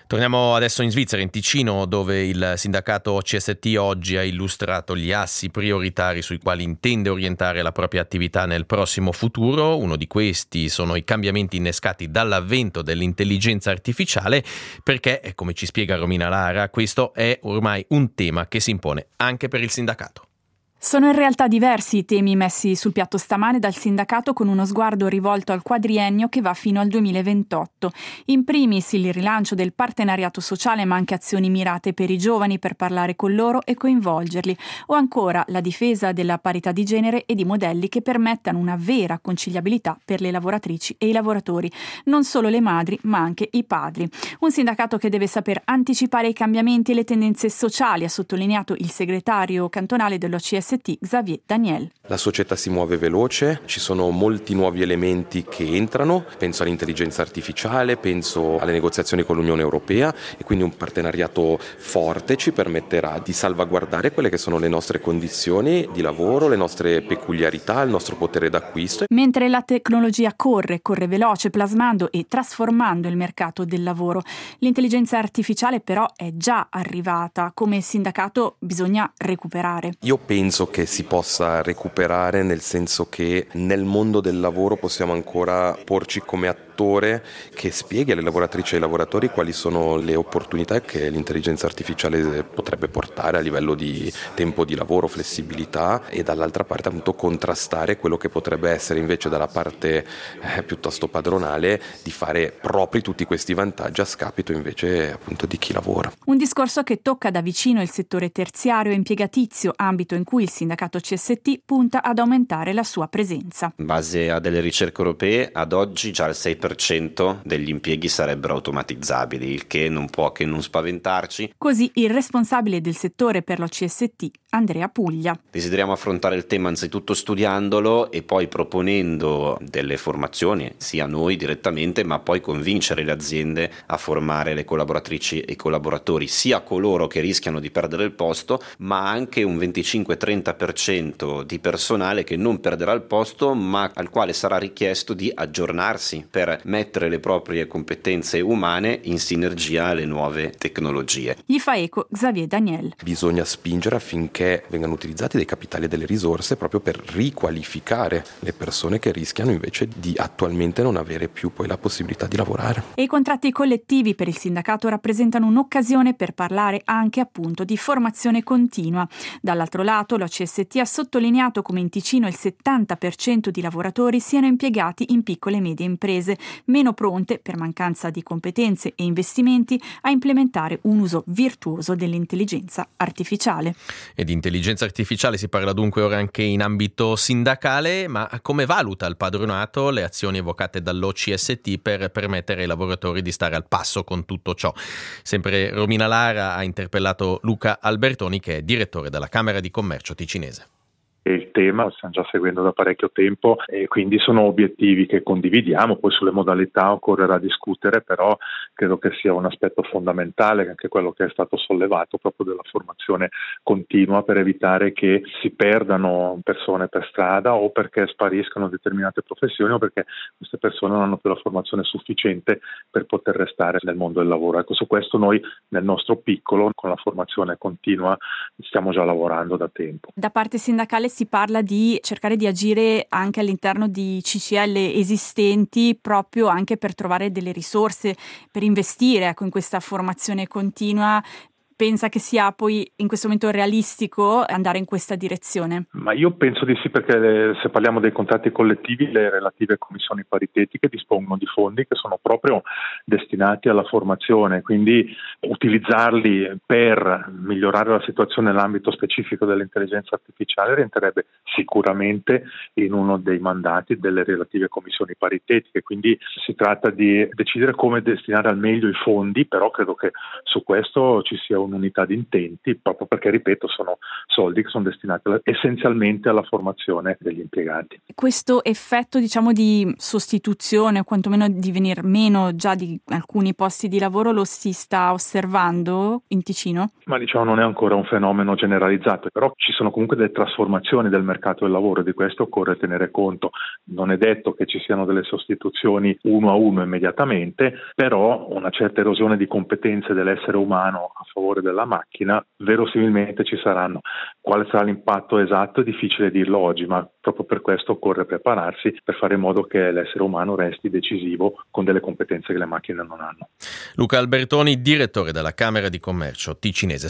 Torniamo adesso in Svizzera, in Ticino, dove il sindacato CST oggi ha illustrato gli assi prioritari sui quali intende orientare la propria attività nel prossimo futuro. Uno di questi sono i cambiamenti innescati dall'avvento dell'intelligenza artificiale, perché, come ci spiega Romina Lara, questo è ormai un tema che si impone anche per il sindacato. Sono in realtà diversi i temi messi sul piatto stamane dal sindacato, con uno sguardo rivolto al quadriennio che va fino al 2028. In primis il rilancio del partenariato sociale, ma anche azioni mirate per i giovani per parlare con loro e coinvolgerli, o ancora la difesa della parità di genere e di modelli che permettano una vera conciliabilità per le lavoratrici e i lavoratori, non solo le madri ma anche i padri. Un sindacato che deve saper anticipare i cambiamenti e le tendenze sociali, ha sottolineato il segretario cantonale dell'OCST Xavier Daniel. La società si muove veloce, ci sono molti nuovi elementi che entrano, penso all'intelligenza artificiale, penso alle negoziazioni con l'Unione Europea, e quindi un partenariato forte ci permetterà di salvaguardare quelle che sono le nostre condizioni di lavoro, le nostre peculiarità, il nostro potere d'acquisto. Mentre la tecnologia corre veloce, plasmando e trasformando il mercato del lavoro, l'intelligenza artificiale però è già arrivata. Come sindacato bisogna recuperare. Io penso che si possa recuperare, nel senso che nel mondo del lavoro possiamo ancora porci come attore che spieghi alle lavoratrici e ai lavoratori quali sono le opportunità che l'intelligenza artificiale potrebbe portare a livello di tempo di lavoro, flessibilità, e dall'altra parte appunto contrastare quello che potrebbe essere invece dalla parte piuttosto padronale di fare propri tutti questi vantaggi a scapito invece appunto di chi lavora. Un discorso che tocca da vicino il settore terziario e impiegatizio, ambito in cui il sindacato CST punta ad aumentare la sua presenza. In base a delle ricerche europee, ad oggi già il 6% degli impieghi sarebbero automatizzabili, il che non può che non spaventarci. Così il responsabile del settore per l'OCST, Andrea Puglia. Desideriamo affrontare il tema anzitutto studiandolo e poi proponendo delle formazioni, sia noi direttamente, ma poi convincere le aziende a formare le collaboratrici e i collaboratori, sia coloro che rischiano di perdere il posto, ma anche un 25-30% di personale che non perderà il posto, ma al quale sarà richiesto di aggiornarsi per mettere le proprie competenze umane in sinergia alle nuove tecnologie. Gli fa eco Xavier Daniel. Bisogna spingere affinché vengano utilizzati dei capitali e delle risorse proprio per riqualificare le persone che rischiano invece di attualmente non avere più poi la possibilità di lavorare. E i contratti collettivi per il sindacato rappresentano un'occasione per parlare anche appunto di formazione continua. Dall'altro lato, l'OCST ha sottolineato come in Ticino il 70% di lavoratori siano impiegati in piccole e medie imprese, meno pronte, per mancanza di competenze e investimenti, a implementare un uso virtuoso dell'intelligenza artificiale. E di intelligenza artificiale si parla dunque ora anche in ambito sindacale, ma come valuta il padronato le azioni evocate dall'OCST per permettere ai lavoratori di stare al passo con tutto ciò? Sempre Romina Lara ha interpellato Luca Albertoni, che è direttore della Camera di Commercio ticinese. Il tema lo stiamo già seguendo da parecchio tempo e quindi sono obiettivi che condividiamo. Poi sulle modalità occorrerà discutere, però credo che sia un aspetto fondamentale anche quello che è stato sollevato proprio della formazione continua, per evitare che si perdano persone per strada o perché spariscano determinate professioni o perché queste persone non hanno più la formazione sufficiente per poter restare nel mondo del lavoro. Ecco, su questo noi nel nostro piccolo con la formazione continua stiamo già lavorando da tempo. Da parte sindacale si parla di cercare di agire anche all'interno di CCL esistenti, proprio anche per trovare delle risorse per investire in questa formazione continua. Pensa che sia poi in questo momento realistico andare in questa direzione? Ma io penso di sì, perché se parliamo dei contratti collettivi, le relative commissioni paritetiche dispongono di fondi che sono proprio destinati alla formazione, quindi utilizzarli per migliorare la situazione nell'ambito specifico dell'intelligenza artificiale rientrerebbe sicuramente in uno dei mandati delle relative commissioni paritetiche, quindi si tratta di decidere come destinare al meglio i fondi, però credo che su questo ci sia un un'unità di intenti, proprio perché, ripeto, sono soldi che sono destinati essenzialmente alla formazione degli impiegati. Questo effetto, diciamo, di sostituzione o quantomeno di venir meno già di alcuni posti di lavoro lo si sta osservando in Ticino? Ma diciamo non è ancora un fenomeno generalizzato, però ci sono comunque delle trasformazioni del mercato del lavoro, di questo occorre tenere conto. Non è detto che ci siano delle sostituzioni uno a uno immediatamente, però una certa erosione di competenze dell'essere umano a favore della macchina verosimilmente ci saranno. Quale sarà l'impatto esatto è difficile dirlo oggi, ma proprio per questo occorre prepararsi per fare in modo che l'essere umano resti decisivo con delle competenze che le macchine non hanno. Luca Albertoni, direttore della Camera di Commercio ticinese.